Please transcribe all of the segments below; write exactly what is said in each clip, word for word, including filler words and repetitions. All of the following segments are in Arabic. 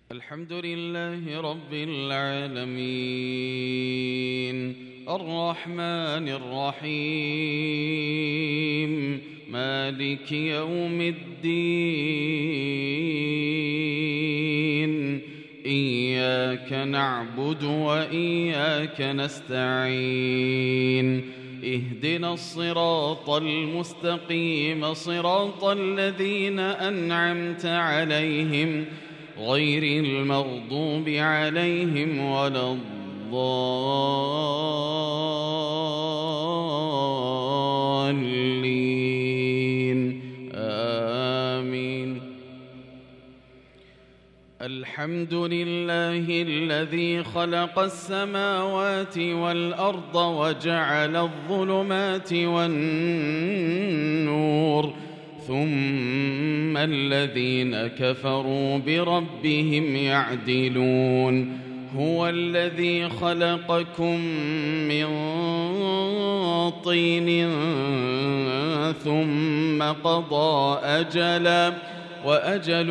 الحمد لله رب العالمين الرحمن الرحيم مالك يوم الدين إياك نعبد وإياك نستعين اهدنا الصراط المستقيم صراط الذين أنعمت عليهم غير المغضوب عليهم ولا الضالين آمين. الحمد لله الذي خلق السماوات والأرض وجعل الظلمات والنور ثم الذين كفروا بربهم يعدلون. هو الذي خلقكم من طين ثم قضى أجلا وأجل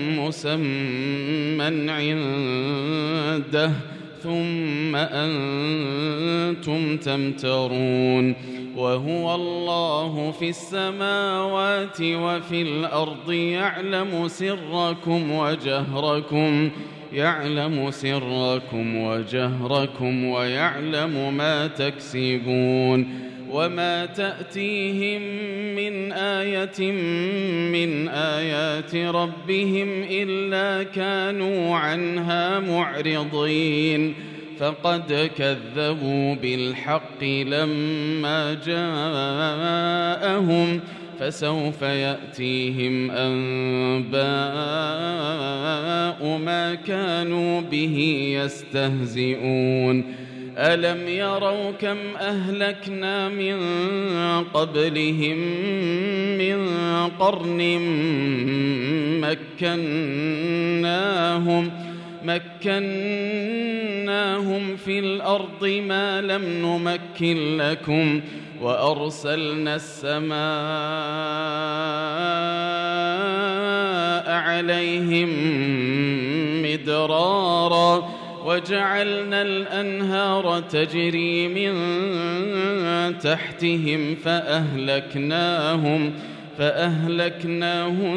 مسمى عنده ثم أنتم تمترون. وهو الله في السماوات وفي الأرض يعلم سركم وجهركم يعلم سركم وجهركم ويعلم ما تكسبون. وما تأتيهم من آية من آيات ربهم إلا كانوا عنها معرضين. فقد كذبوا بالحق لما جاءهم فسوف يأتيهم أنباء ما كانوا به يستهزئون. ألم يروا كم أهلكنا من قبلهم من قرن مكناهم مكناهم في الأرض ما لم نمكن لكم وأرسلنا السماء عليهم مدرارا وجعلنا الأنهار تجري من تحتهم فأهلكناهم فأهلكناهم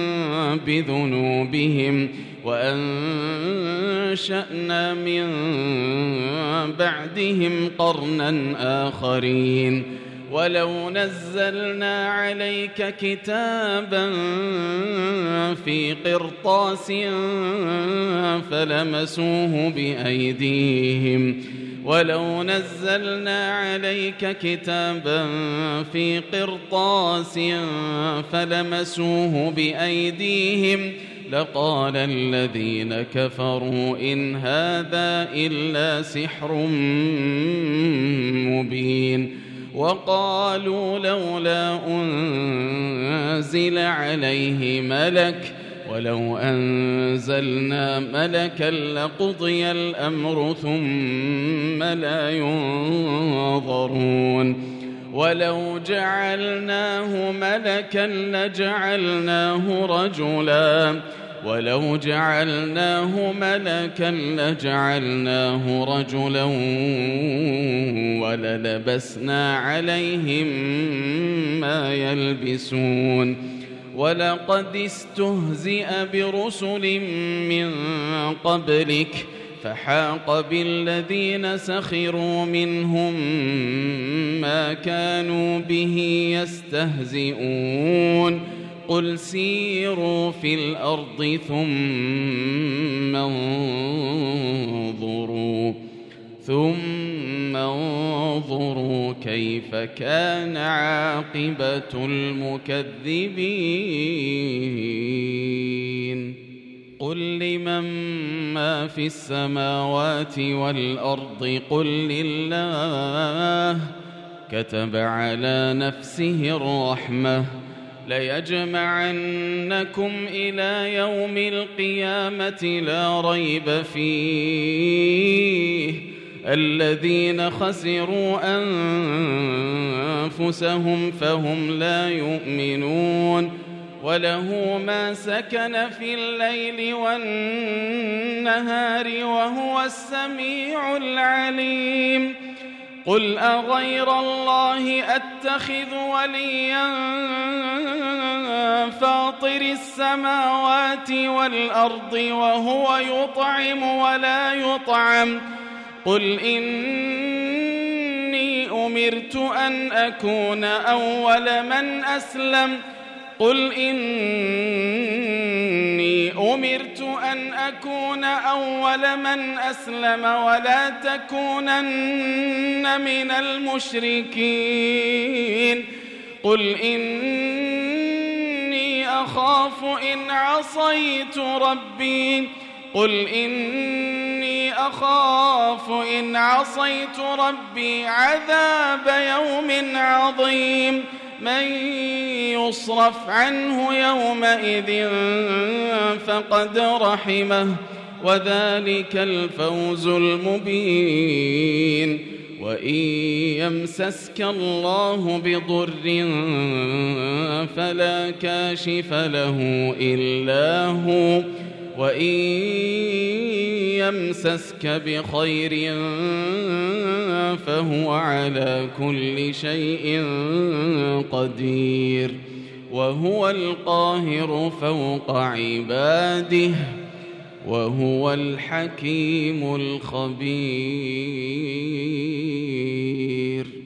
بذنوبهم وأنشأنا من بعدهم قرنا آخرين. ولو نزلنا عليك كتابا في قرطاس فلمسوه بأيديهم ولو نزلنا عليك كتابا في قرطاس فلمسوه بأيديهم لقال الذين كفروا إن هذا إلا سحر مبين. وقالوا لولا أنزل عليه ملك ولو أنزلنا ملكا لقضي الأمر ثم لا ينظرون. ولو جعلناه ملكا لجعلناه رجلا ولو جعلناه ملكا لجعلناه رجلا وللبسنا عليهم ما يلبسون. ولقد استهزئ برسل من قبلك فحاق بالذين سخروا منهم ما كانوا به يستهزئون. قل سيروا في الأرض ثم انظروا ثم انظروا كيف كان عاقبة المكذبين. قل لمن ما في السماوات والأرض قل لله كتب على نفسه الرحمة ليجمعنكم إلى يوم القيامة لا ريب فيه الذين خسروا أنفسهم فهم لا يؤمنون. وله ما سكن في الليل والنهار وهو السميع العليم قل أغير الله أتخذ وليا فاطر السماوات والأرض وهو يطعم ولا يطعم قل إني أمرت أن أكون أول من أسلم قل إني أمرت أن أكون أول من أسلم ولا تكونن من المشركين قل إني أخاف إن عصيت ربي قل إني أخاف إن عصيت ربي عذاب يوم عظيم من يصرف عنه يومئذ فقد رحمه وذلك الفوز المبين وإن يمسسك الله بضر فلا كاشف له إلا هو وإن يمسسك بخير فهو على كل شيء قدير وهو القاهر فوق عباده وهو الحكيم الخبير.